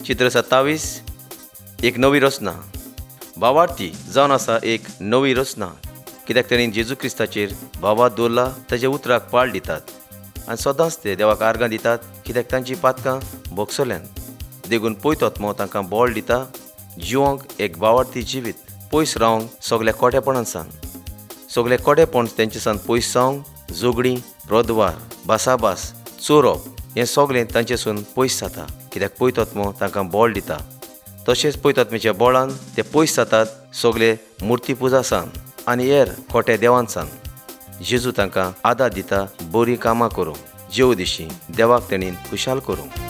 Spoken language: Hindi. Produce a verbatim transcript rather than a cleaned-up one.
चित्र सत्तावीस एक नवी रचना. भावार्थी जावन आसा एक नवी रचना, कित्याक ताणें जेजू क्रिस्ताचेर भावात दवरला. ताच्या उतराक पाळ दितात आनी सदांच ते देवाक आर्गां दितात, कित्याक तांची पातकां भोगसोल्यान. देखून पयत आत्मो तांकां बोळ दिता. जिवोंक एक भावार्थी जिवीत, पयस रावंक सगल्या कोट्यापणान सावन. सगळे कोडेपण तेंचे सावन पयस जावंक झगडीं, रोदवार, भासाभास, चोरप हें सगळें तांचेसून पयस जाता, कित्याक पयत आत्मो तांकां बोळ दिता. तशेंच पयत आत्म्याच्या बोळान ते पयस जातात सगळे मुर्ती पुजा सावन आनी हेर खोटे देवान सावन. जेजू तांकां आदार दिता बरीं कामां करूंक, जेव दिशी देवाक तेणीन खुशाल करूंक.